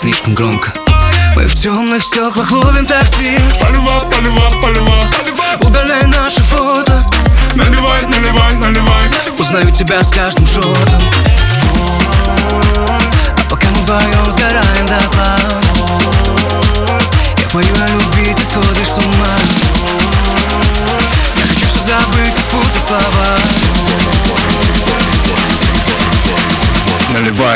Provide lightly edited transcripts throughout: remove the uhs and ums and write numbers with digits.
слишком громко. Мы в темных стеклах ловим такси. Поливай, поливай, поливай. Удаляй наши фото. Наливай, наливай, наливай. Узнаю тебя с каждым шотом. А пока мы вдвоем сгораем дотла, я пою о любви, ты сходишь с ума. Я хочу все забыть и спутать слова. Наливай.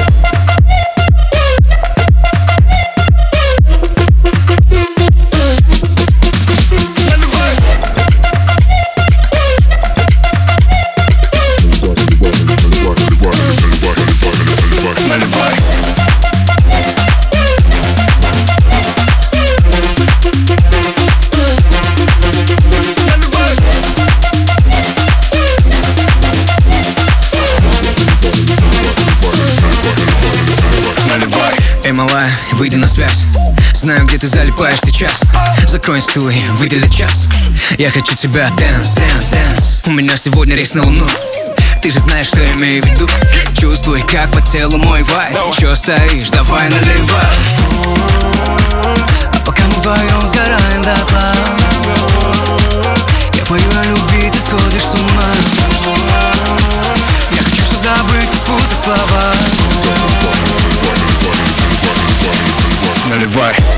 Эй, малая, выйди на связь. Знаю, где ты залипаешь сейчас. Закрой инсту и выдели час. Я хочу тебя dance, dance, dance. У меня сегодня рейс на луну. Ты же знаешь, что я имею в виду. Чувствуй, как по телу мой вайб. Чё стоишь, давай наливай. А пока мы вдвоем сгораем дотла, я пою о любви, ты сходишь с ума. Я хочу все забыть и спутать слова. Наливай.